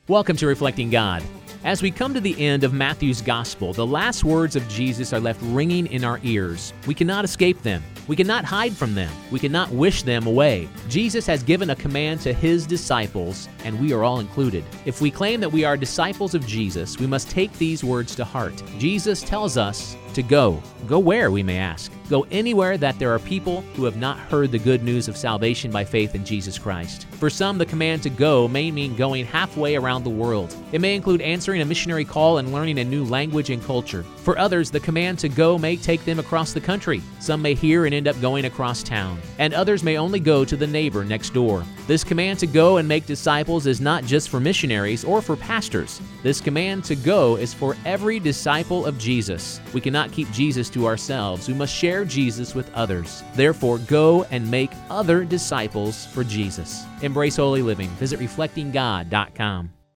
Welcome to Reflecting God. As we come to the end of Matthew's Gospel, the last words of Jesus are left ringing in our ears. We cannot escape them. We cannot hide from them. We cannot wish them away. Jesus has given a command to His disciples, and we are all included. If we claim that we are disciples of Jesus, we must take these words to heart. Jesus tells us to go. Go where, we may ask? Go anywhere that there are people who have not heard the good news of salvation by faith in Jesus Christ. For some, the command to go may mean going halfway around the world. It may include answering a missionary call and learning a new language and culture. For others, the command to go may take them across the country. Some may hear and end up going across town, and others may only go to the neighbor next door. This command to go and make disciples is not just for missionaries or for pastors. This command to go is for every disciple of Jesus. We cannot keep Jesus to ourselves. We must share Jesus with others. Therefore, go and make other disciples for Jesus. Embrace holy living. Visit reflectinggod.com.